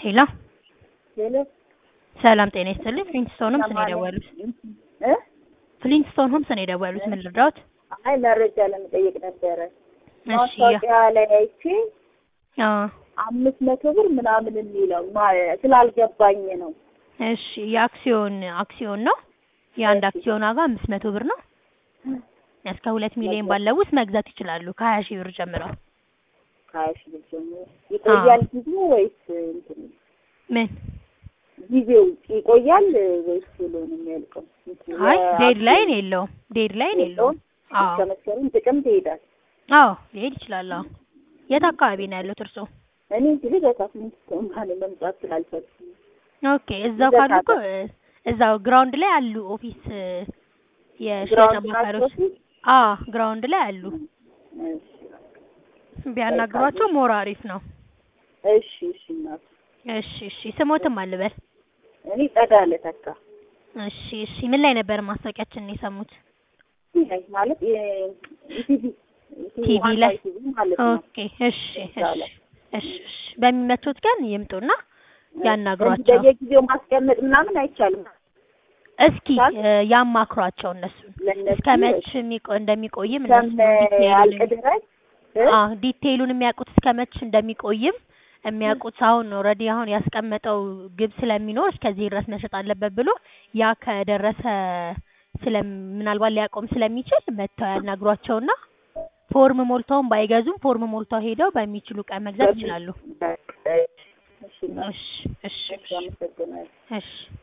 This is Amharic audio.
ሄሎ ሄሎ ሰላም ጤና ይስጥልኝ። ፍሊንትስቶን ሆምስ ነው የደወሉት? ፍሊንትስቶን ሆምስ ነው የደወሉት? ምን ልርዳዎት? አይ መረጃ ለመጠየቅ ነበረ። እሺ ማስታወቂያ ላይ አይቼ 500 ብር ምናምን የሚለው ስላልገባኝ ነው። እሺ የአክሲዮን ነው። የአንድ አክሲዮን ዋጋ 500 ብር ነው። እስከ 2 ሚሊዮን ባለው ውስጥ መግዛት ይችላሉ ከ20 ሺህ ብር ጀምሮ። 20 ሺህ ብር ጀምሮ ይቆያል ጊዜው ወይስ እንትን? ምን ጊዜው ይቆያል ወይስ ቶሎ ነው የሚያልቀው? አይ ዴድላይን የለውም። አዎ ከመስከረም ጥቅምት ይሄዳል። አዎ ሊሄድ ይችላል። አዎ የት አካባቢ ነው ያለው እርሶ? እኔ እንግዲህ በሳምንት ማለት መምጣት ስላልቻልኩኝ። ኦኬ እዛው ካሉ እኮ እዛው ግራውንድ ላይ አሉ ኦፊስ የሽያጭ አማካሪዎች። ግራውንድ ላይ አሉ። ቢያናግሯቸው ሞር አሪፍ ነው። እሺ እናት። እሺ ስሞትም አልበል። እኔ ጸዳለ ተካ። እሺ ምን ላይ ነበር ማስታወቂያችንን የሰሙት? ማለት ቲቪ ላይ ማለት ነው። ኦኬ እሺ በሚመቹት ቀን ይምጡና ያናግሯቸው። በየጊዜው ማስቀመጥ ምናምን አይቻልም። እስኪ ያማክሯቸው እነሱን እስከመች እንደሚቆይም እነሱ ዲቴይሉን የሚያውቁት እስከመች እንደሚቆይም የሚያውቁት አሁን ኦልሬዲ አሁን ያስቀመጠው ግብ ስለሚኖር እስከዚህ ድረስ መሸጥ አለበት ብሎ ያ ከደረሰ ምናልባት ሊያቆም ስለሚችል መተው ያናግሯቸውና ፎርም ሞልተውም ባይገዙም ፎርም ሞልተው ሄደው በሚችሉ ቀን መግዛት ይችላሉ። እሺ